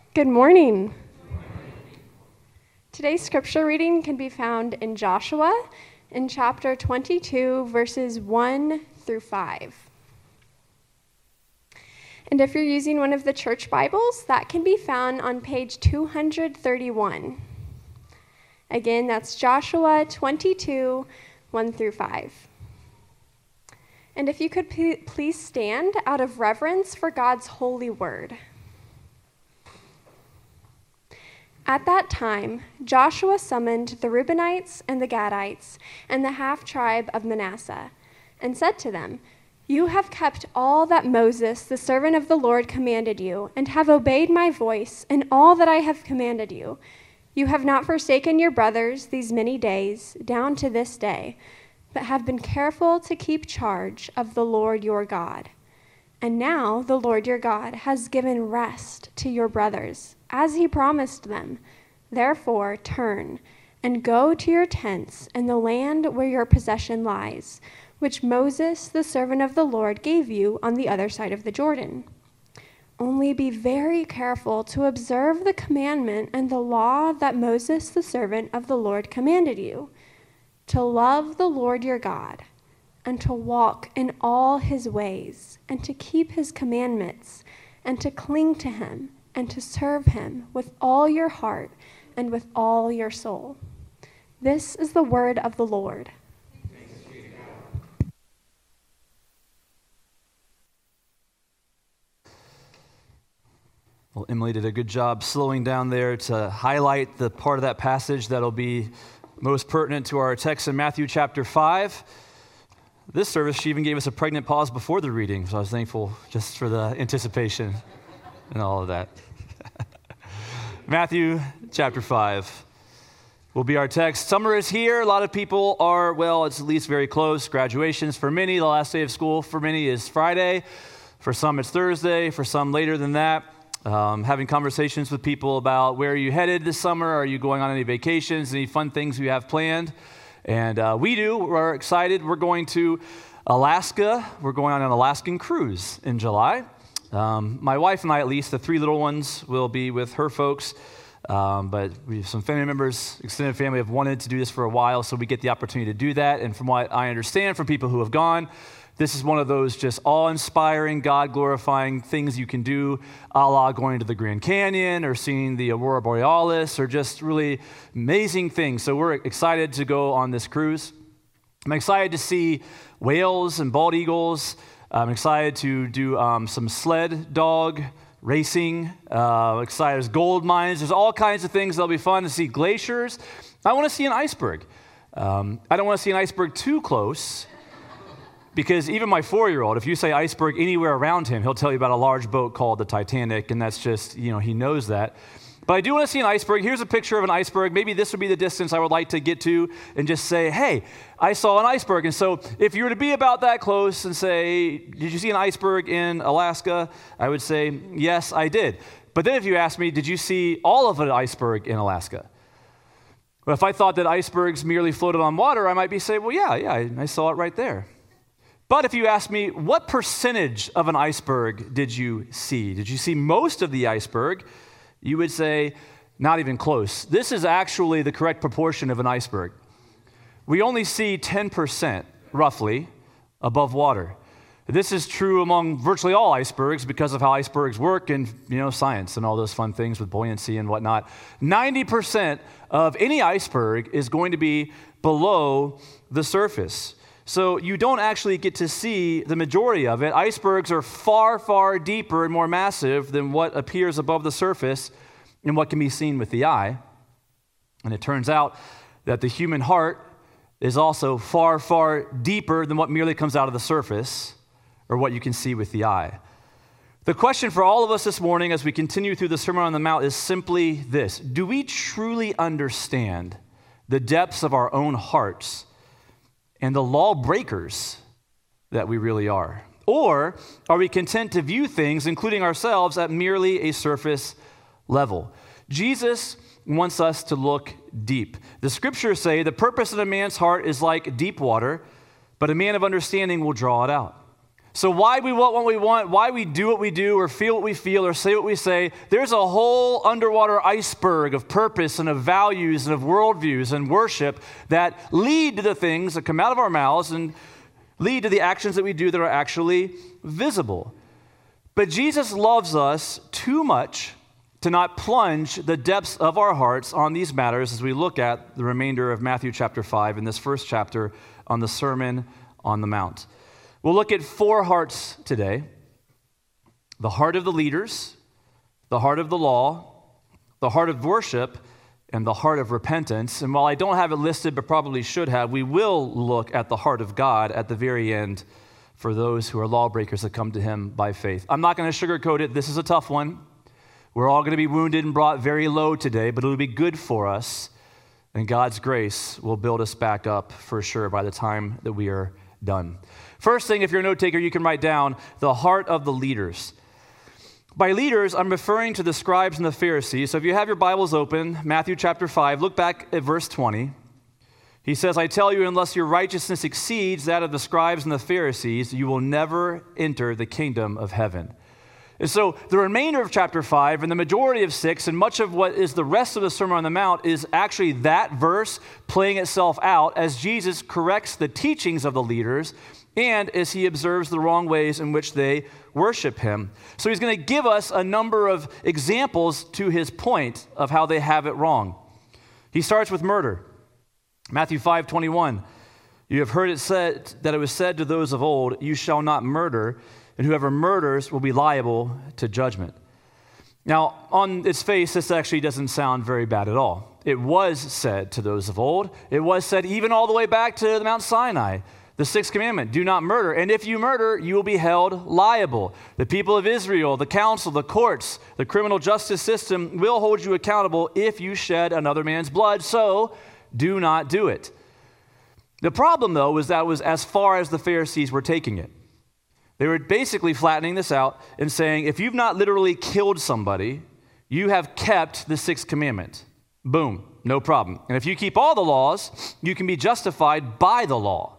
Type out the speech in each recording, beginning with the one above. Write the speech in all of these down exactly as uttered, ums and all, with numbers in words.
Good morning. Today's scripture reading can be found in Joshua in chapter twenty-two, verses one through five. And if you're using one of the church Bibles, that can be found on page two hundred thirty-one. Again, that's Joshua twenty-two, one through five. And if you could p- please stand out of reverence for God's holy word. At that time, Joshua summoned the Reubenites and the Gadites and the half-tribe of Manasseh, and said to them, "You have kept all that Moses, the servant of the Lord, commanded you, and have obeyed my voice in all that I have commanded you. You have not forsaken your brothers these many days, down to this day, but have been careful to keep charge of the Lord your God. And now the Lord your God has given rest to your brothers, as he promised them. Therefore turn and go to your tents in the land where your possession lies, which Moses, the servant of the Lord, gave you on the other side of the Jordan. Only be very careful to observe the commandment and the law that Moses, the servant of the Lord, commanded you, to love the Lord your God, and to walk in all his ways, and to keep his commandments, and to cling to him, and to serve him with all your heart and with all your soul. This is the word of the Lord." Well, Emily did a good job slowing down there to highlight the part of that passage that'll be most pertinent to our text in Matthew chapter five. This service, she even gave us a pregnant pause before the reading, so I was thankful just for the anticipation and all of that. Matthew chapter five will be our text. Summer is here. A lot of people are, well, it's at least very close. Graduations for many, the last day of school for many is Friday. For some, it's Thursday. For some, later than that. Um, having conversations with people about where are you headed this summer? Are you going on any vacations? Any fun things you have planned? And uh, we do. We're excited. We're going to Alaska. We're going on an Alaskan cruise in July. Um, my wife and I, at least, the three little ones, will be with her folks. Um, but we have some family members, extended family, have wanted to do this for a while, so we get the opportunity to do that. And from what I understand from people who have gone, this is one of those just awe-inspiring, God-glorifying things you can do, a la going to the Grand Canyon or seeing the Aurora Borealis, or just really amazing things. So we're excited to go on this cruise. I'm excited to see whales and bald eagles. I'm excited to do um, some sled dog racing. Uh, excited. There's gold mines. There's all kinds of things that'll be fun to see. Glaciers. I want to see an iceberg. Um, I don't want to see an iceberg too close, because even my four-year-old, if you say iceberg anywhere around him, he'll tell you about a large boat called the Titanic, and that's just, you know, he knows that. But I do want to see an iceberg. Here's a picture of an iceberg. Maybe this would be the distance I would like to get to and just say, hey, I saw an iceberg. And so if you were to be about that close and say, did you see an iceberg in Alaska? I would say, yes, I did. But then if you ask me, did you see all of an iceberg in Alaska? Well, if I thought that icebergs merely floated on water, I might be saying, well, yeah, yeah, I, I saw it right there. But if you ask me, what percentage of an iceberg did you see? Did you see most of the iceberg? You would say, not even close. This is actually the correct proportion of an iceberg. We only see ten percent, roughly, above water. This is true among virtually all icebergs because of how icebergs work and, you know, science and all those fun things with buoyancy and whatnot. ninety percent of any iceberg is going to be below the surface. So you don't actually get to see the majority of it. Icebergs are far, far deeper and more massive than what appears above the surface and what can be seen with the eye. And it turns out that the human heart is also far, far deeper than what merely comes out of the surface or what you can see with the eye. The question for all of us this morning as we continue through the Sermon on the Mount is simply this: do we truly understand the depths of our own hearts and the lawbreakers that we really are? Or are we content to view things, including ourselves, at merely a surface level? Jesus wants us to look deep. The scriptures say the purpose of a man's heart is like deep water, but a man of understanding will draw it out. So why we want what we want, why we do what we do, or feel what we feel, or say what we say, there's a whole underwater iceberg of purpose and of values and of worldviews and worship that lead to the things that come out of our mouths and lead to the actions that we do that are actually visible. But Jesus loves us too much to not plunge the depths of our hearts on these matters as we look at the remainder of Matthew chapter five in this first chapter on the Sermon on the Mount. We'll look at four hearts today: the heart of the leaders, the heart of the law, the heart of worship, and the heart of repentance. And while I don't have it listed, but probably should have, we will look at the heart of God at the very end for those who are lawbreakers that come to him by faith. I'm not going to sugarcoat it. This is a tough one. We're all going to be wounded and brought very low today, but it'll be good for us, and God's grace will build us back up for sure by the time that we are done. First thing, if you're a note taker, you can write down the heart of the leaders. By leaders, I'm referring to the scribes and the Pharisees. So if you have your Bibles open, Matthew chapter five, look back at verse twenty. He says, I tell you, unless your righteousness exceeds that of the scribes and the Pharisees, you will never enter the kingdom of heaven. And so the remainder of chapter five and the majority of six and much of what is the rest of the Sermon on the Mount is actually that verse playing itself out as Jesus corrects the teachings of the leaders and as he observes the wrong ways in which they worship him. So he's going to give us a number of examples to his point of how they have it wrong. He starts with murder. Matthew five twenty-one, you have heard it said that it was said to those of old, you shall not murder, and whoever murders will be liable to judgment. Now, on its face, this actually doesn't sound very bad at all. It was said to those of old. It was said even all the way back to Mount Sinai. The sixth commandment, do not murder. And if you murder, you will be held liable. The people of Israel, the council, the courts, the criminal justice system will hold you accountable if you shed another man's blood. So do not do it. The problem, though, was that it was as far as the Pharisees were taking it. They were basically flattening this out and saying, if you've not literally killed somebody, you have kept the sixth commandment. Boom, no problem. And if you keep all the laws, you can be justified by the law.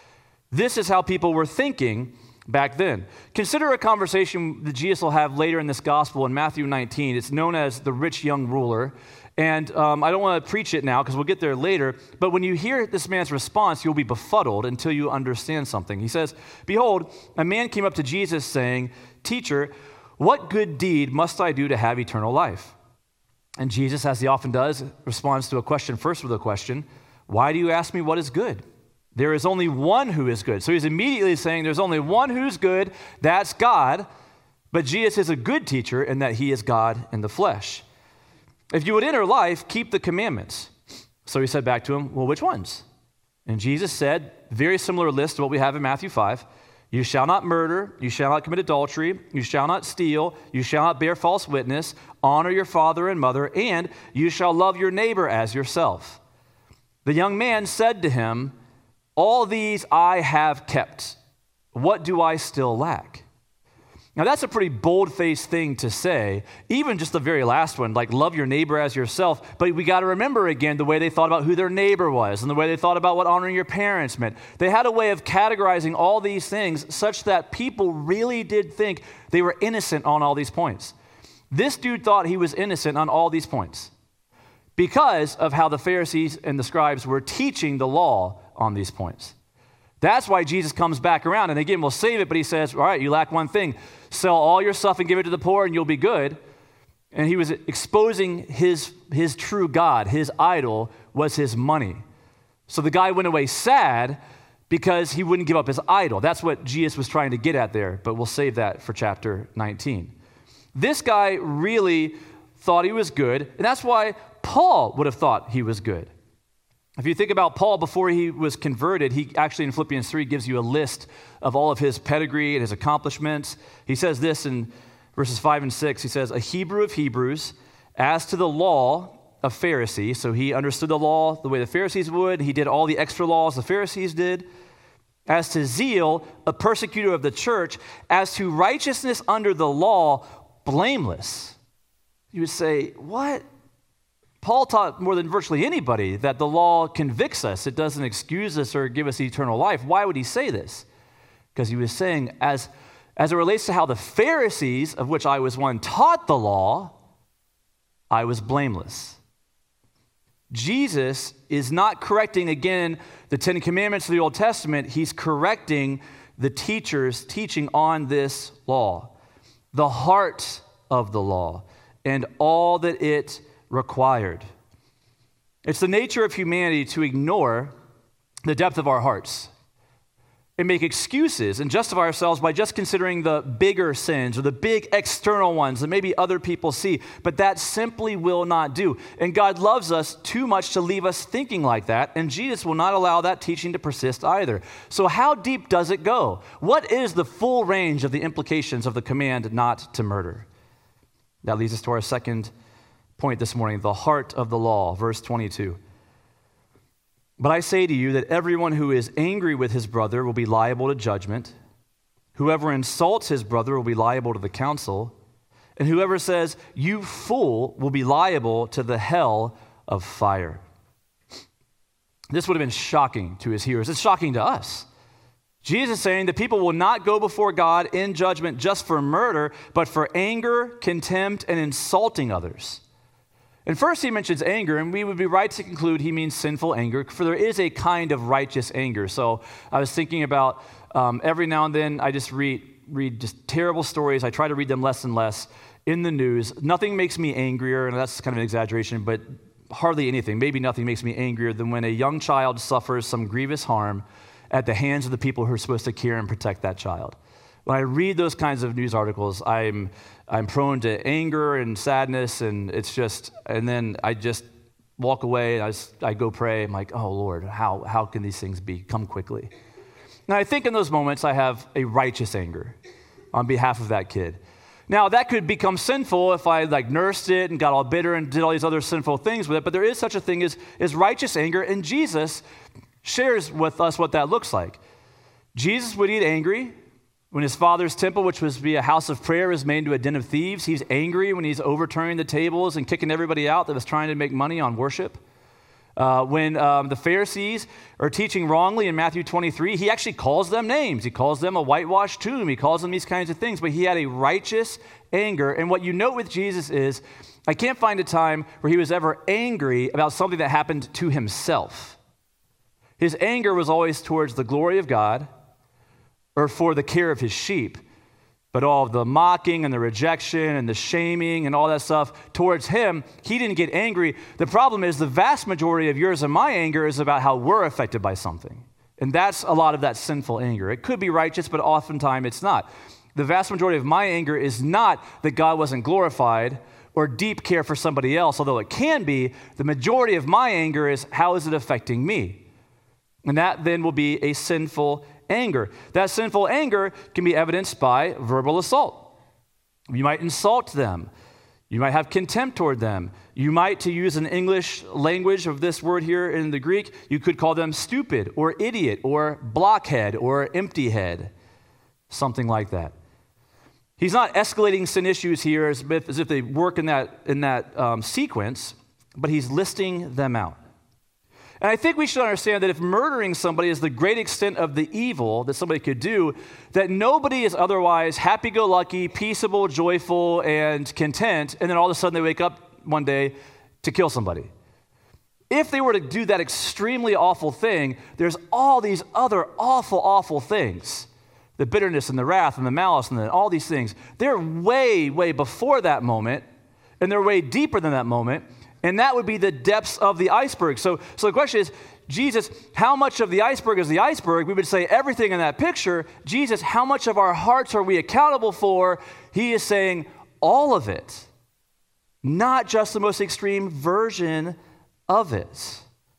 This is how people were thinking back then. Consider a conversation that Jesus will have later in this gospel in Matthew nineteen. It's known as the rich young ruler. And um, I don't want to preach it now because we'll get there later. But when you hear this man's response, you'll be befuddled until you understand something. He says, behold, a man came up to Jesus saying, teacher, what good deed must I do to have eternal life? And Jesus, as he often does, responds to a question first with a question. Why do you ask me what is good? There is only one who is good. So he's immediately saying there's only one who's good, that's God. But Jesus is a good teacher in that he is God in the flesh. If you would enter life, keep the commandments. So he said back to him, well, which ones? And Jesus said, very similar list to what we have in Matthew five. You shall not murder, you shall not commit adultery, you shall not steal, you shall not bear false witness, honor your father and mother, and you shall love your neighbor as yourself. The young man said to him, all these I have kept. What do I still lack? Now, that's a pretty bold-faced thing to say, even just the very last one, like love your neighbor as yourself. But we got to remember again the way they thought about who their neighbor was and the way they thought about what honoring your parents meant. They had a way of categorizing all these things such that people really did think they were innocent on all these points. This dude thought he was innocent on all these points because of how the Pharisees and the scribes were teaching the law on these points. That's why Jesus comes back around, and again, we'll save it, but he says, all right, you lack one thing. Sell all your stuff and give it to the poor, and you'll be good. And he was exposing his, his true God. His idol was his money. So the guy went away sad because he wouldn't give up his idol. That's what Jesus was trying to get at there, but we'll save that for chapter nineteen. This guy really thought he was good, and that's why Paul would have thought he was good. If you think about Paul before he was converted, he actually in Philippians three gives you a list of all of his pedigree and his accomplishments. He says this in verses five and six. He says, a Hebrew of Hebrews, as to the law, a Pharisee. So he understood the law the way the Pharisees would. He did all the extra laws the Pharisees did. As to zeal, a persecutor of the church. As to righteousness under the law, blameless. You would say, what? Paul taught more than virtually anybody that the law convicts us. It doesn't excuse us or give us eternal life. Why would he say this? Because he was saying, as, as it relates to how the Pharisees, of which I was one, taught the law, I was blameless. Jesus is not correcting, again, the Ten Commandments of the Old Testament. He's correcting the teachers teaching on this law, the heart of the law, and all that it required. It's the nature of humanity to ignore the depth of our hearts and make excuses and justify ourselves by just considering the bigger sins or the big external ones that maybe other people see. But that simply will not do. And God loves us too much to leave us thinking like that, and Jesus will not allow that teaching to persist either. So how deep does it go? What is the full range of the implications of the command not to murder? That leads us to our second point this morning, the heart of the law, verse twenty-two. But I say to you that everyone who is angry with his brother will be liable to judgment. Whoever insults his brother will be liable to the council. And whoever says, "You fool," will be liable to the hell of fire. This would have been shocking to his hearers. It's shocking to us. Jesus is saying that people will not go before God in judgment just for murder, but for anger, contempt, and insulting others. And first he mentions anger, and we would be right to conclude he means sinful anger, for there is a kind of righteous anger. So I was thinking about um, every now and then I just read, read just terrible stories. I try to read them less and less in the news. Nothing makes me angrier, and that's kind of an exaggeration, but hardly anything, maybe nothing makes me angrier than when a young child suffers some grievous harm at the hands of the people who are supposed to care and protect that child. When I read those kinds of news articles, I'm I'm prone to anger and sadness, and it's just, and then I just walk away, and I, just, I go pray. I'm like, oh, Lord, how, how can these things be? Come quickly. Now, I think in those moments I have a righteous anger on behalf of that kid. Now, that could become sinful if I like nursed it and got all bitter and did all these other sinful things with it, but there is such a thing as, as righteous anger, and Jesus shares with us what that looks like. Jesus would get angry when his father's temple, which was to be a house of prayer, is made into a den of thieves. He's angry when he's overturning the tables and kicking everybody out that was trying to make money on worship. Uh, when um, the Pharisees are teaching wrongly in Matthew twenty-three, he actually calls them names. He calls them a whitewashed tomb. He calls them these kinds of things, but he had a righteous anger. And what you note with Jesus is, I can't find a time where he was ever angry about something that happened to himself. His anger was always towards the glory of God or for the care of his sheep. But all of the mocking and the rejection and the shaming and all that stuff towards him, he didn't get angry. The problem is the vast majority of yours and my anger is about how we're affected by something. And that's a lot of that sinful anger. It could be righteous, but oftentimes it's not. The vast majority of my anger is not that God wasn't glorified or deep care for somebody else, although it can be. The majority of my anger is how is it affecting me? And that then will be a sinful anger. That sinful anger can be evidenced by verbal assault. You might insult them. You might have contempt toward them. You might, to use an English language of this word here in the Greek, you could call them stupid or idiot or blockhead or empty head, something like that. He's not escalating sin issues here as if, as if they work in that, in that um, sequence, but he's listing them out. And I think we should understand that if murdering somebody is the great extent of the evil that somebody could do, that nobody is otherwise happy-go-lucky, peaceable, joyful, and content, and then all of a sudden they wake up one day to kill somebody. If they were to do that extremely awful thing, there's all these other awful, awful things. The bitterness and the wrath and the malice and the, all these things. They're way, way before that moment, and they're way deeper than that moment. And that would be the depths of the iceberg. So, so the question is, Jesus, how much of the iceberg is the iceberg? We would say everything in that picture. Jesus, how much of our hearts are we accountable for? He is saying all of it, not just the most extreme version of it.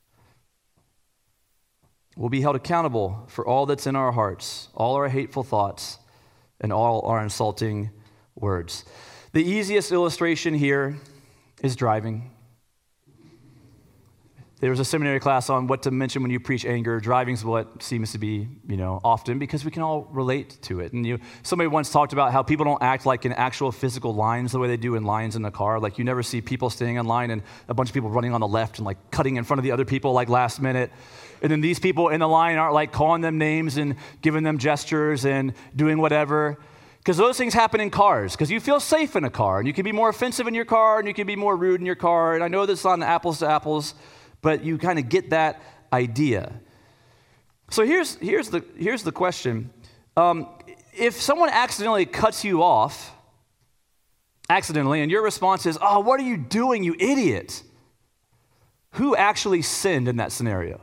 We'll be held accountable for all that's in our hearts, all our hateful thoughts, and all our insulting words. The easiest illustration here is driving. There was a seminary class on what to mention when you preach anger. Driving's what seems to be, you know, often because we can all relate to it. And you, somebody once talked about how people don't act like in actual physical lines the way they do in lines in the car. Like you never see people standing in line and a bunch of people running on the left and like cutting in front of the other people like last minute. And then these people in the line aren't like calling them names and giving them gestures and doing whatever. Because those things happen in cars, because you feel safe in a car, and you can be more offensive in your car, and you can be more rude in your car. And I know that's not apples to apples, but you kind of get that idea. So here's, here's, the, here's the question. Um, if someone accidentally cuts you off, accidentally, and your response is, oh, what are you doing, you idiot? Who actually sinned in that scenario?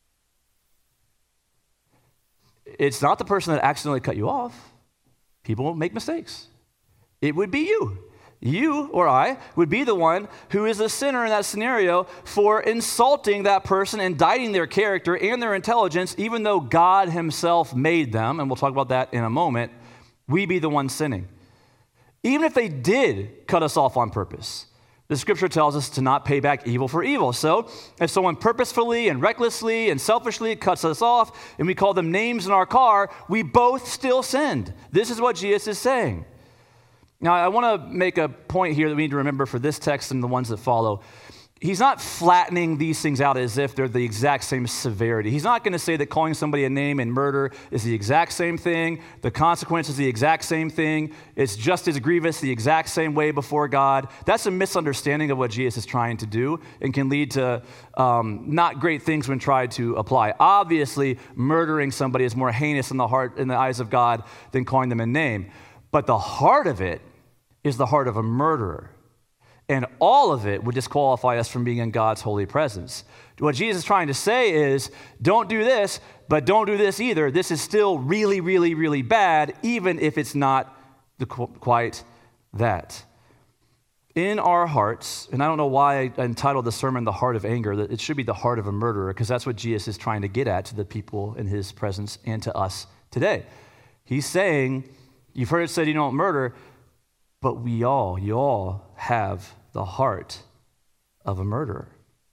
It's not the person that accidentally cut you off. People make mistakes. It would be you. You or I would be the one who is the sinner in that scenario for insulting that person, indicting their character and their intelligence, even though God himself made them, and we'll talk about that in a moment. We be the one sinning. Even if they did cut us off on purpose, the scripture tells us to not pay back evil for evil. So if someone purposefully and recklessly and selfishly cuts us off and we call them names in our car, we both still sinned. This is what Jesus is saying. Now, I want to make a point here that we need to remember for this text and the ones that follow. He's not flattening these things out as if they're the exact same severity. He's not going to say that calling somebody a name and murder is the exact same thing. The consequence is the exact same thing. It's just as grievous the exact same way before God. That's a misunderstanding of what Jesus is trying to do and can lead to um, not great things when tried to apply. Obviously, murdering somebody is more heinous in the heart, in the eyes of God than calling them a name. But the heart of it is the heart of a murderer. And all of it would disqualify us from being in God's holy presence. What Jesus is trying to say is, don't do this, but don't do this either. This is still really, really, really bad, even if it's not the, quite that. In our hearts, and I don't know why I entitled the sermon The Heart of Anger, that it should be the heart of a murderer, because that's what Jesus is trying to get at to the people in his presence and to us today. He's saying, you've heard it said you don't murder, but we all, you all have the heart of a murderer.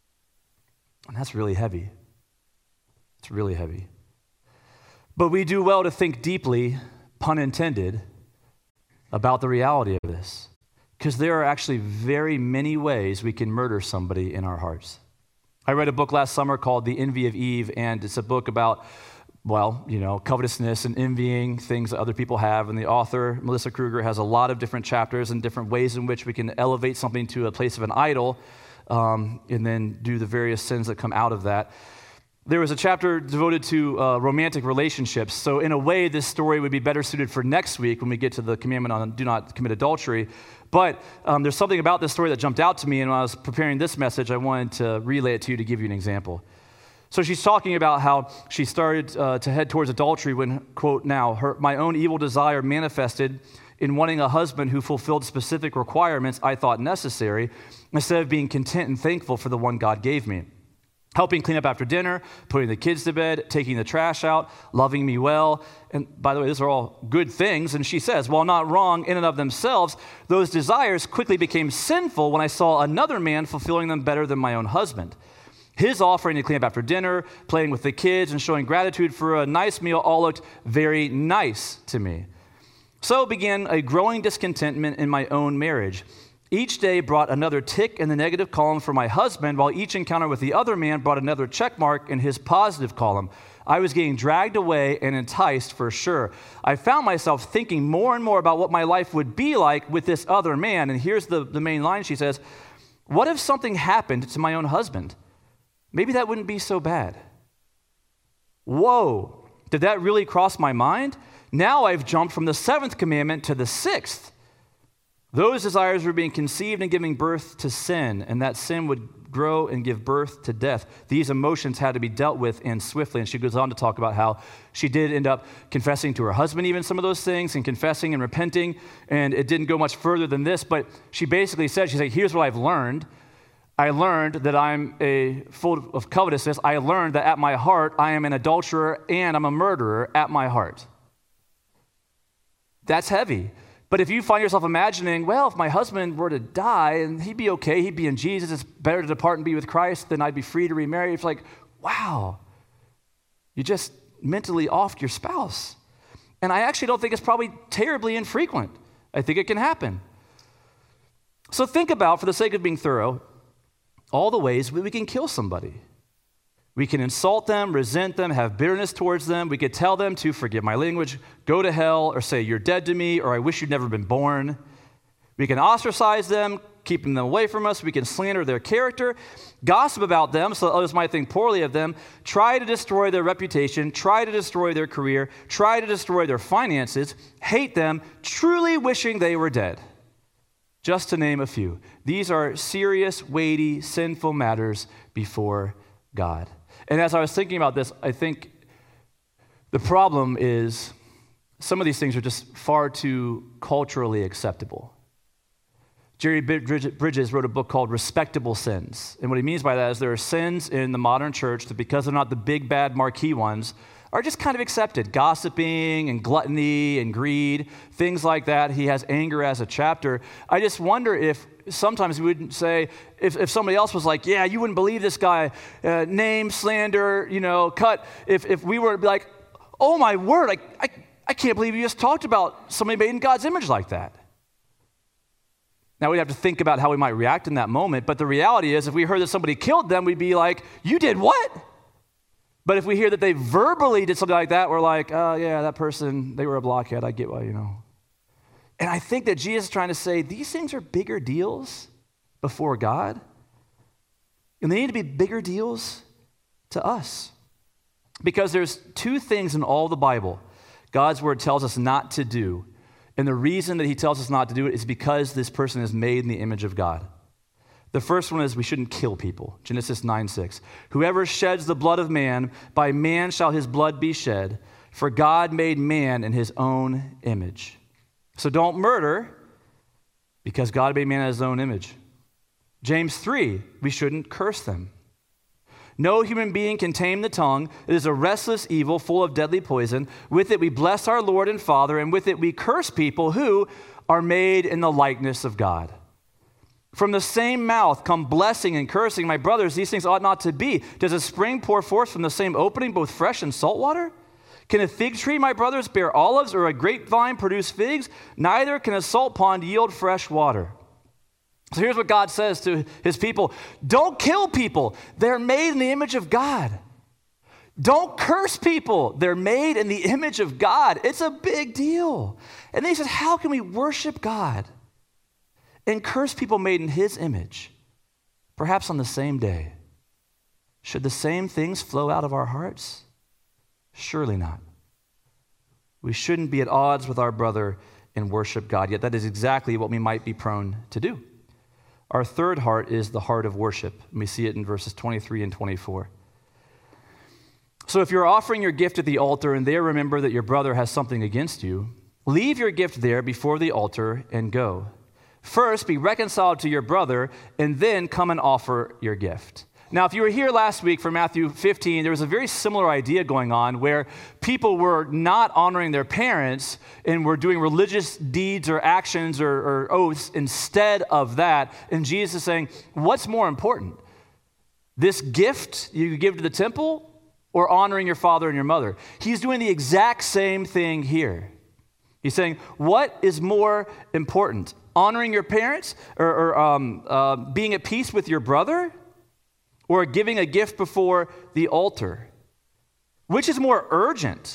And that's really heavy. It's really heavy. But we do well to think deeply, pun intended, about the reality of this. Because there are actually very many ways we can murder somebody in our hearts. I read a book last summer called The Envy of Eve, and it's a book about well, you know, covetousness and envying things that other people have. And the author, Melissa Kruger, has a lot of different chapters and different ways in which we can elevate something to a place of an idol um, and then do the various sins that come out of that. There was a chapter devoted to uh, romantic relationships. So in a way, this story would be better suited for next week when we get to the commandment on do not commit adultery. But um, there's something about this story that jumped out to me, and when I was preparing this message, I wanted to relay it to you to give you an example. So she's talking about how she started uh, to head towards adultery when, quote, now, her, my own evil desire manifested in wanting a husband who fulfilled specific requirements I thought necessary, instead of being content and thankful for the one God gave me. Helping clean up after dinner, putting the kids to bed, taking the trash out, loving me well. And by the way, these are all good things. And she says, while not wrong in and of themselves, those desires quickly became sinful when I saw another man fulfilling them better than my own husband. His offering to clean up after dinner, playing with the kids, and showing gratitude for a nice meal all looked very nice to me. So began a growing discontentment in my own marriage. Each day brought another tick in the negative column for my husband, while each encounter with the other man brought another check mark in his positive column. I was getting dragged away and enticed for sure. I found myself thinking more and more about what my life would be like with this other man. And here's the, the main line. She says, what if something happened to my own husband? Maybe that wouldn't be so bad. Whoa, did that really cross my mind? Now I've jumped from the seventh commandment to the sixth. Those desires were being conceived and giving birth to sin, and that sin would grow and give birth to death. These emotions had to be dealt with, and swiftly. And she goes on to talk about how she did end up confessing to her husband even some of those things, and confessing and repenting, and it didn't go much further than this, but she basically said, she said, here's what I've learned. I learned that I'm a full of covetousness. I learned that at my heart, I am an adulterer and I'm a murderer at my heart. That's heavy. But if you find yourself imagining, well, if my husband were to die and he'd be okay, he'd be in Jesus, it's better to depart and be with Christ than I'd be free to remarry. It's like, wow, you just mentally offed your spouse. And I actually don't think it's probably terribly infrequent. I think it can happen. So think about, for the sake of being thorough, all the ways we can kill somebody. We can insult them, resent them, have bitterness towards them. We could tell them to, forgive my language, go to hell, or say, you're dead to me, or I wish you'd never been born. We can ostracize them, keeping them away from us. We can slander their character, gossip about them so others might think poorly of them, try to destroy their reputation, try to destroy their career, try to destroy their finances, hate them, truly wishing they were dead. Just to name a few. These are serious, weighty, sinful matters before God. And as I was thinking about this, I think the problem is some of these things are just far too culturally acceptable. Jerry Bridges wrote a book called Respectable Sins. And what he means by that is there are sins in the modern church that, because they're not the big, bad, marquee ones, are just kind of accepted. Gossiping and gluttony and greed, things like that. He has anger as a chapter. I just wonder if sometimes we would say, if, if somebody else was like, yeah, you wouldn't believe this guy, uh, name, slander, you know, cut. If if we were like, oh my word, I, I, I can't believe you just talked about somebody made in God's image like that. Now, we'd have to think about how we might react in that moment, but the reality is if we heard that somebody killed them, we'd be like, you did what? But if we hear that they verbally did something like that, we're like, oh yeah, that person, they were a blockhead, I get why, you know. And I think that Jesus is trying to say these things are bigger deals before God, and they need to be bigger deals to us. Because there's two things in all the Bible God's word tells us not to do. And the reason that he tells us not to do it is because this person is made in the image of God. The first one is we shouldn't kill people. Genesis nine six. Whoever sheds the blood of man, by man shall his blood be shed, for God made man in his own image. So don't murder, because God made man in his own image. James three, we shouldn't curse them. No human being can tame the tongue. It is a restless evil full of deadly poison. With it we bless our Lord and Father, and with it we curse people who are made in the likeness of God. From the same mouth come blessing and cursing. My brothers, these things ought not to be. Does a spring pour forth from the same opening both fresh and salt water? Can a fig tree, my brothers, bear olives, or a grapevine produce figs? Neither can a salt pond yield fresh water. So here's what God says to his people. Don't kill people. They're made in the image of God. Don't curse people. They're made in the image of God. It's a big deal. And then he says, how can we worship God and curse people made in his image, perhaps on the same day? Should the same things flow out of our hearts? Surely not. We shouldn't be at odds with our brother and worship God, yet that is exactly what we might be prone to do. Our third heart is the heart of worship, and we see it in verses twenty-three and twenty-four. So if you're offering your gift at the altar and there remember that your brother has something against you, leave your gift there before the altar and go. First, be reconciled to your brother, and then come and offer your gift. Now, if you were here last week for Matthew fifteen, there was a very similar idea going on where people were not honoring their parents and were doing religious deeds or actions or, or oaths instead of that. And Jesus is saying, what's more important? This gift you give to the temple or honoring your father and your mother? He's doing the exact same thing here. He's saying, what is more important? Honoring your parents or, or um, uh, being at peace with your brother? Or giving a gift before the altar? Which is more urgent?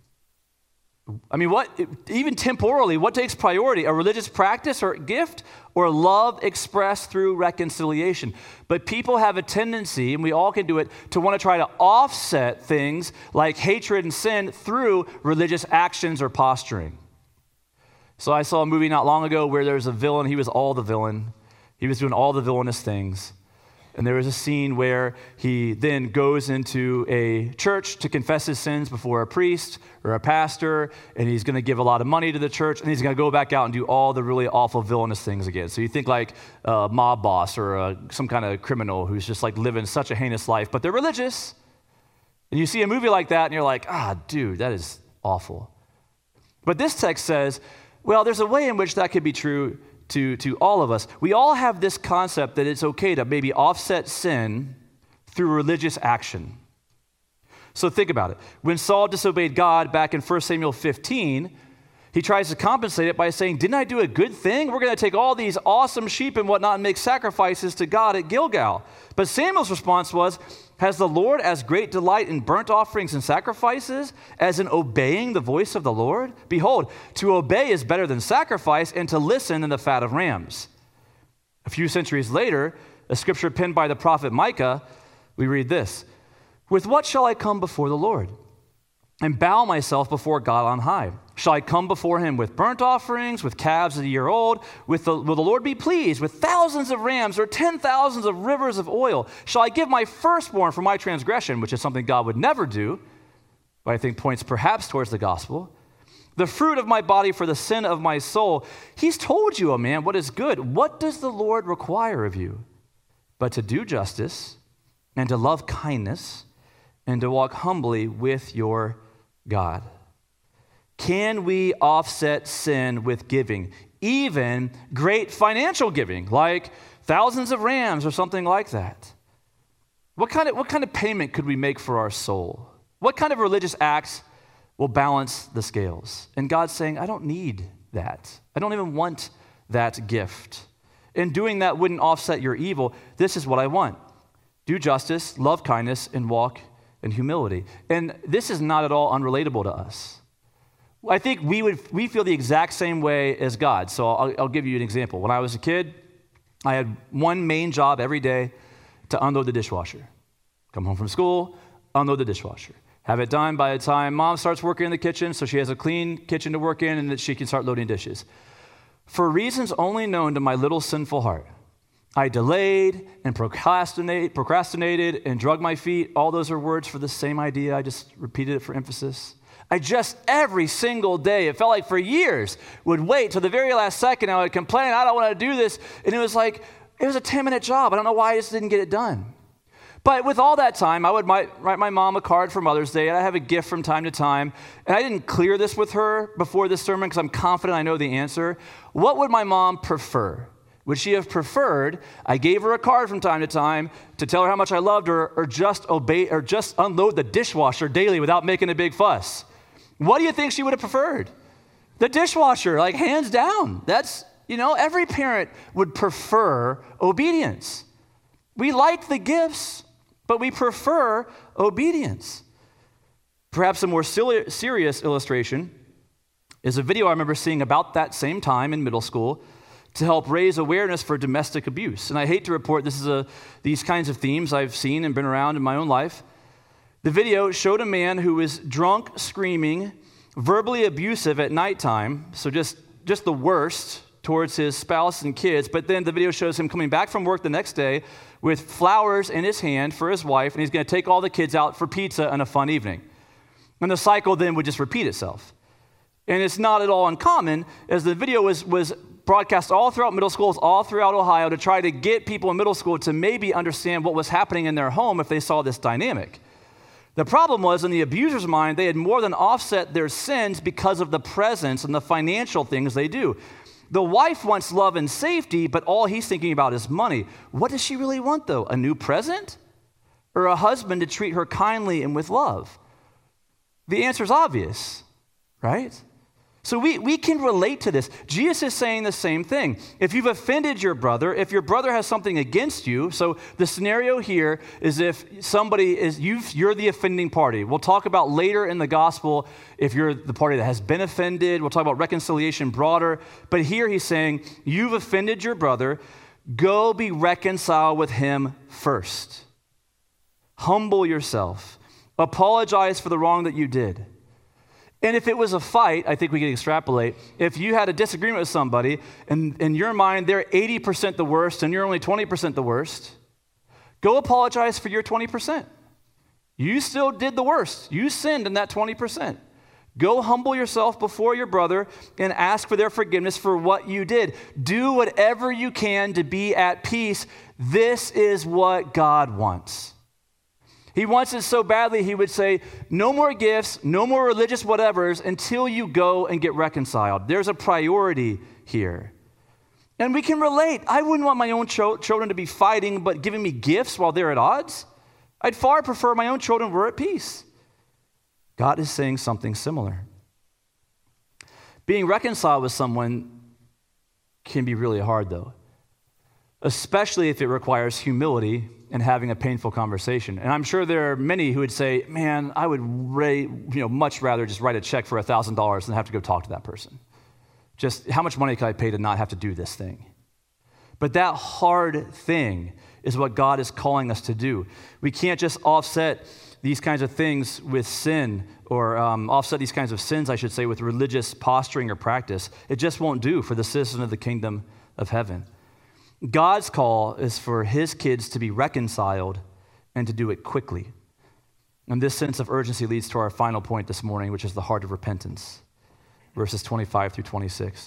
I mean, what, even temporally, what takes priority? A religious practice or gift, or love expressed through reconciliation? But people have a tendency, and we all can do it, to want to try to offset things like hatred and sin through religious actions or posturing. So I saw a movie not long ago where there's a villain. He was all the villain. He was doing all the villainous things. And there was a scene where he then goes into a church to confess his sins before a priest or a pastor, and he's going to give a lot of money to the church, and he's going to go back out and do all the really awful villainous things again. So you think like a mob boss or a, some kind of criminal who's just like living such a heinous life, but they're religious. And you see a movie like that, and you're like, ah, dude, that is awful. But this text says, Well, there's a way in which that could be true to, to all of us. We all have this concept that it's okay to maybe offset sin through religious action. So think about it. When Saul disobeyed God back in First Samuel fifteen, he tries to compensate it by saying, didn't I do a good thing? We're going to take all these awesome sheep and whatnot and make sacrifices to God at Gilgal. But Samuel's response was, has the Lord as great delight in burnt offerings and sacrifices as in obeying the voice of the Lord? Behold, to obey is better than sacrifice, and to listen than the fat of rams. A few centuries later, a scripture penned by the prophet Micah, we read this, with what shall I come before the Lord and bow myself before God on high? Shall I come before him with burnt offerings, with calves a year old? With the, will the Lord be pleased with thousands of rams or ten thousands of rivers of oil? Shall I give my firstborn for my transgression, which is something God would never do, but I think points perhaps towards the gospel? The fruit of my body for the sin of my soul. He's told you, O man, what is good. What does the Lord require of you? But to do justice and to love kindness and to walk humbly with your God. Can we offset sin with giving, even great financial giving, like thousands of rams or something like that? What kind of, what kind of payment could we make for our soul? What kind of religious acts will balance the scales? And God's saying, I don't need that. I don't even want that gift. And doing that wouldn't offset your evil. This is what I want. Do justice, love kindness, and walk in humility. And this is not at all unrelatable to us. I think we would we feel the exact same way as God. So I'll, I'll give you an example. When I was a kid, I had one main job every day to unload the dishwasher. Come home from school, unload the dishwasher. Have it done by the time mom starts working in the kitchen, so she has a clean kitchen to work in and that she can start loading dishes. For reasons only known to my little sinful heart, I delayed and procrastinate, procrastinated and drug my feet. All those are words for the same idea. I just repeated it for emphasis. I just every single day, it felt like for years, would wait till the very last second. I would complain, I don't want to do this. And it was like, it was a ten-minute job. I don't know why I just didn't get it done. But with all that time, I would write my mom a card for Mother's Day, and I have a gift from time to time. And I didn't clear this with her before this sermon because I'm confident I know the answer. What would my mom prefer? Would she have preferred I gave her a card from time to time to tell her how much I loved her, or just obey, or just unload the dishwasher daily without making a big fuss? What do you think she would have preferred? The dishwasher, like hands down. That's, you know, every parent would prefer obedience. We like the gifts, but we prefer obedience. Perhaps a more serious illustration is a video I remember seeing about that same time in middle school to help raise awareness for domestic abuse. And I hate to report this is a these kinds of themes I've seen and been around in my own life. The video showed a man who was drunk, screaming, verbally abusive at nighttime, so just, just the worst towards his spouse and kids. But then the video shows him coming back from work the next day with flowers in his hand for his wife, and he's going to take all the kids out for pizza and a fun evening. And the cycle then would just repeat itself. And it's not at all uncommon, as the video was, was broadcast all throughout middle schools, all throughout Ohio, to try to get people in middle school to maybe understand what was happening in their home if they saw this dynamic. The problem was, in the abuser's mind, they had more than offset their sins because of the presence and the financial things they do. The wife wants love and safety, but all he's thinking about is money. What does she really want, though? A new present? Or a husband to treat her kindly and with love? The answer is obvious, right? So we, we can relate to this. Jesus is saying the same thing. If you've offended your brother, if your brother has something against you, so the scenario here is if somebody is, you've, you're the offending party. We'll talk about later in the gospel if you're the party that has been offended. We'll talk about reconciliation broader. But here he's saying, you've offended your brother. Go be reconciled with him first. Humble yourself. Apologize for the wrong that you did. And if it was a fight, I think we can extrapolate. If you had a disagreement with somebody, and in your mind, they're eighty percent the worst, and you're only twenty percent the worst, go apologize for your twenty percent. You still did the worst. You sinned in that twenty percent. Go humble yourself before your brother and ask for their forgiveness for what you did. Do whatever you can to be at peace. This is what God wants. He wants it so badly, he would say, no more gifts, no more religious whatevers until you go and get reconciled. There's a priority here. And we can relate. I wouldn't want my own cho- children to be fighting but giving me gifts while they're at odds. I'd far prefer my own children were at peace. God is saying something similar. Being reconciled with someone can be really hard, though, especially if it requires humility and having a painful conversation. And I'm sure there are many who would say, man, I would ra- you know, much rather just write a check for one thousand dollars than have to go talk to that person. Just how much money can I pay to not have to do this thing? But that hard thing is what God is calling us to do. We can't just offset these kinds of things with sin, or um, offset these kinds of sins, I should say, with religious posturing or practice. It just won't do for the citizen of the kingdom of heaven. God's call is for his kids to be reconciled and to do it quickly. And this sense of urgency leads to our final point this morning, which is the heart of repentance, verses twenty-five through twenty-six.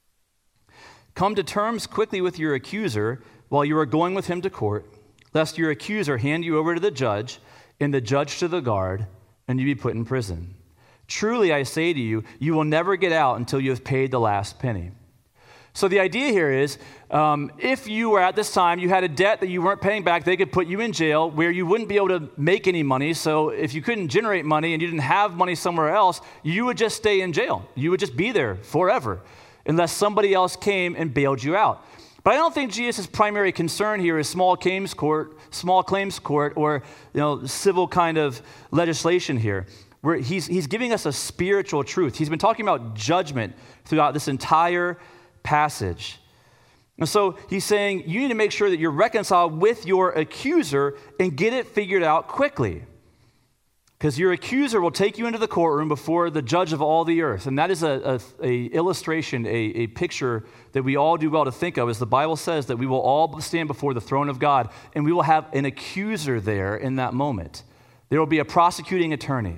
Come to terms quickly with your accuser while you are going with him to court, lest your accuser hand you over to the judge, and the judge to the guard, and you be put in prison. Truly, I say to you, you will never get out until you have paid the last penny. So the idea here is, um, if you were at this time, you had a debt that you weren't paying back, they could put you in jail where you wouldn't be able to make any money. So if you couldn't generate money and you didn't have money somewhere else, you would just stay in jail. You would just be there forever unless somebody else came and bailed you out. But I don't think Jesus' primary concern here is small claims court, small claims court, or you know, civil kind of legislation here. Where he's, he's giving us a spiritual truth. He's been talking about judgment throughout this entire passage. And so he's saying you need to make sure that you're reconciled with your accuser and get it figured out quickly. Because your accuser will take you into the courtroom before the judge of all the earth. And that is a, a, a illustration, a, a picture that we all do well to think of, as the Bible says that we will all stand before the throne of God, and we will have an accuser there in that moment. There will be a prosecuting attorney.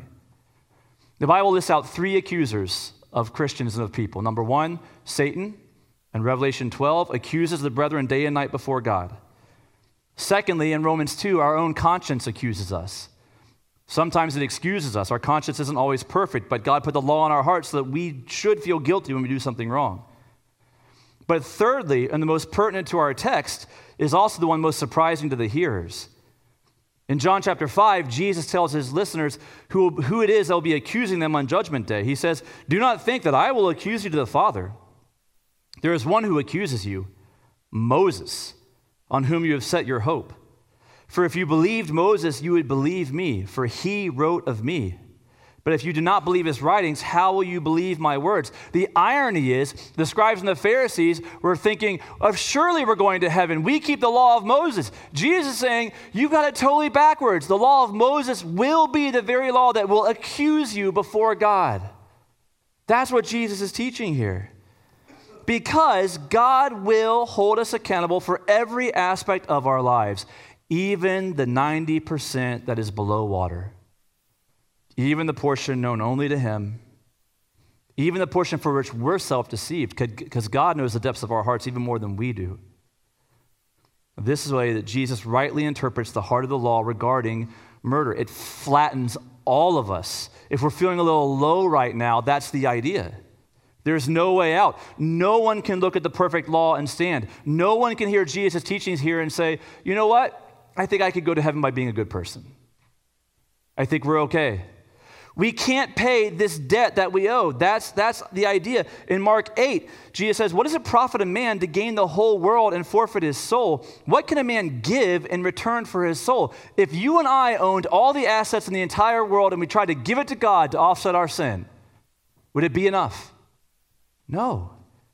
The Bible lists out three accusers of Christians and of people. Number one, Satan, in Revelation twelve, accuses the brethren day and night before God. Secondly, in Romans two, our own conscience accuses us. Sometimes it excuses us. Our conscience isn't always perfect, but God put the law in our hearts so that we should feel guilty when we do something wrong. But thirdly, and the most pertinent to our text, is also the one most surprising to the hearers. In John chapter five, Jesus tells his listeners who, who it is that will be accusing them on Judgment Day. He says, "Do not think that I will accuse you to the Father. There is one who accuses you, Moses, on whom you have set your hope. For if you believed Moses, you would believe me, for he wrote of me. But if you do not believe his writings, how will you believe my words?" The irony is, the scribes and the Pharisees were thinking, of surely we're going to heaven. We keep the law of Moses. Jesus is saying, you've got it totally backwards. The law of Moses will be the very law that will accuse you before God. That's what Jesus is teaching here. Because God will hold us accountable for every aspect of our lives, even the ninety percent that is below water. Even the portion known only to him, even the portion for which we're self-deceived, because God knows the depths of our hearts even more than we do. This is the way that Jesus rightly interprets the heart of the law regarding murder. It flattens all of us. If we're feeling a little low right now, that's the idea. There's no way out. No one can look at the perfect law and stand. No one can hear Jesus' teachings here and say, you know what? I think I could go to heaven by being a good person. I think we're okay. We can't pay this debt that we owe. That's, that's the idea. In Mark eight, Jesus says, what does it profit a man to gain the whole world and forfeit his soul? What can a man give in return for his soul? If you and I owned all the assets in the entire world and we tried to give it to God to offset our sin, would it be enough? No.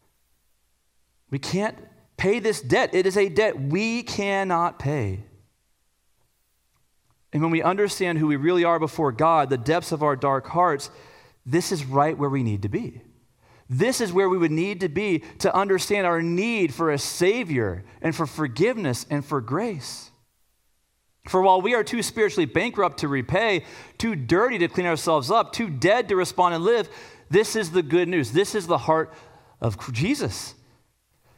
We can't pay this debt. It is a debt we cannot pay. And when we understand who we really are before God, the depths of our dark hearts, this is right where we need to be. This is where we would need to be to understand our need for a Savior and for forgiveness and for grace. For while we are too spiritually bankrupt to repay, too dirty to clean ourselves up, too dead to respond and live, this is the good news. This is the heart of Jesus.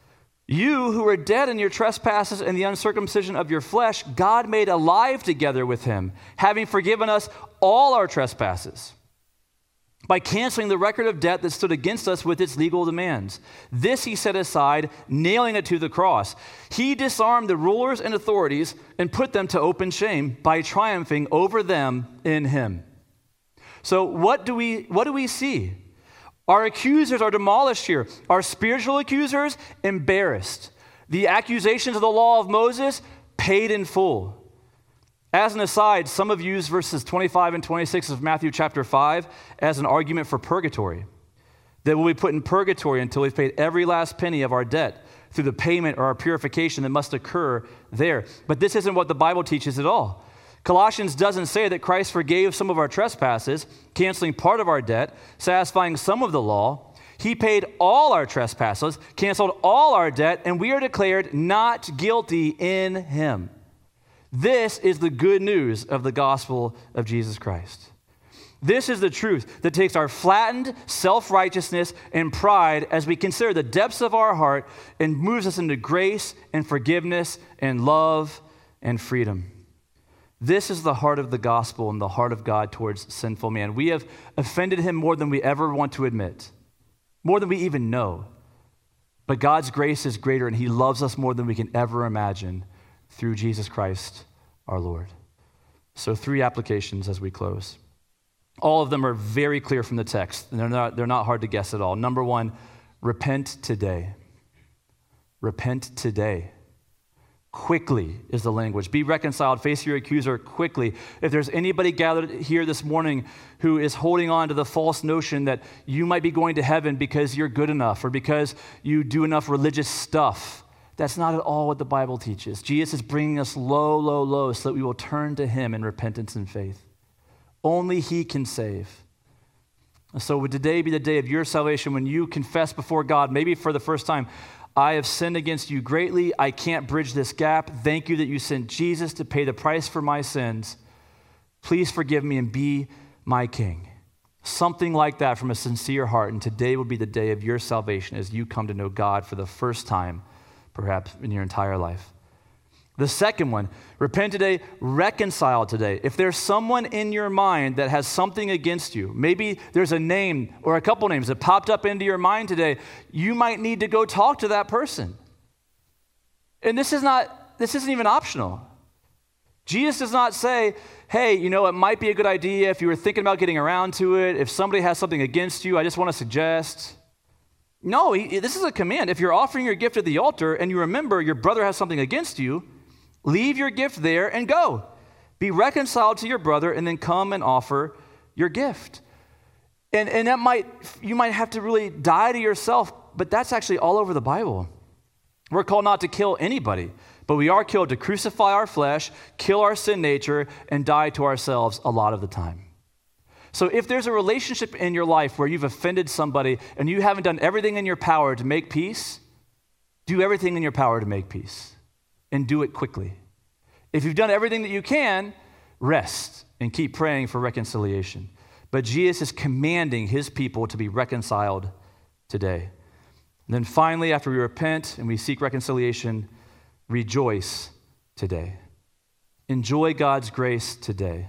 You who were dead in your trespasses and the uncircumcision of your flesh, God made alive together with him, having forgiven us all our trespasses, by canceling the record of debt that stood against us with its legal demands. This he set aside, nailing it to the cross. He disarmed the rulers and authorities and put them to open shame by triumphing over them in him. So what do we, what do we see? Our accusers are demolished here. Our spiritual accusers, embarrassed. The accusations of the law of Moses, paid in full. As an aside, some have used verses twenty-five and twenty-six of Matthew chapter five as an argument for purgatory, that we'll be put in purgatory until we've paid every last penny of our debt through the payment or our purification that must occur there. But this isn't what the Bible teaches at all. Colossians doesn't say that Christ forgave some of our trespasses, canceling part of our debt, satisfying some of the law. He paid all our trespasses, canceled all our debt, and we are declared not guilty in him. This is the good news of the gospel of Jesus Christ. This is the truth that takes our flattened self-righteousness and pride as we consider the depths of our heart and moves us into grace and forgiveness and love and freedom. This is the heart of the gospel and the heart of God towards sinful man. We have offended him more than we ever want to admit, more than we even know. But God's grace is greater, and he loves us more than we can ever imagine through Jesus Christ our Lord. So three applications as we close. All of them are very clear from the text, and they're not, they're not hard to guess at all. Number one, repent today. Repent today. Quickly is the language. Be reconciled. Face your accuser quickly. If there's anybody gathered here this morning who is holding on to the false notion that you might be going to heaven because you're good enough or because you do enough religious stuff, that's not at all what the Bible teaches. Jesus is bringing us low, low, low so that we will turn to him in repentance and faith. Only he can save. So would today be the day of your salvation when you confess before God, maybe for the first time, I have sinned against you greatly. I can't bridge this gap. Thank you that you sent Jesus to pay the price for my sins. Please forgive me and be my king. Something like that from a sincere heart. And today will be the day of your salvation as you come to know God for the first time, perhaps in your entire life. The second one, repent today, reconcile today. If there's someone in your mind that has something against you, maybe there's a name or a couple names that popped up into your mind today, you might need to go talk to that person. And this is not, this isn't even optional. Jesus does not say, hey, you know, it might be a good idea if you were thinking about getting around to it. If somebody has something against you, I just want to suggest. No, he, this is a command. If you're offering your gift at the altar and you remember your brother has something against you, leave your gift there and go. Be reconciled to your brother and then come and offer your gift. And, and that might, you might have to really die to yourself, but that's actually all over the Bible. We're called not to kill anybody, but we are killed to crucify our flesh, kill our sin nature, and die to ourselves a lot of the time. So if there's a relationship in your life where you've offended somebody and you haven't done everything in your power to make peace, do everything in your power to make peace. And do it quickly. If you've done everything that you can, rest and keep praying for reconciliation. But Jesus is commanding his people to be reconciled today. And then finally, after we repent and we seek reconciliation, rejoice today. Enjoy God's grace today.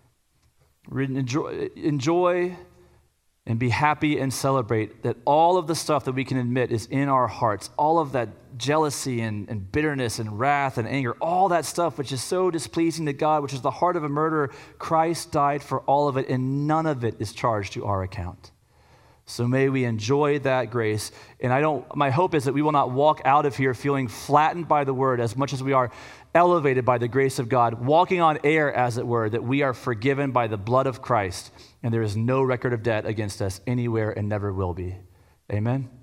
Enjoy, enjoy and be happy and celebrate that all of the stuff that we can admit is in our hearts, all of that jealousy and, and bitterness and wrath and anger, all that stuff which is so displeasing to God, which is the heart of a murderer, Christ died for all of it, and none of it is charged to our account. So may we enjoy that grace. And I don't, my hope is that we will not walk out of here feeling flattened by the word as much as we are elevated by the grace of God, walking on air, as it were, that we are forgiven by the blood of Christ, and there is no record of debt against us anywhere and never will be. Amen.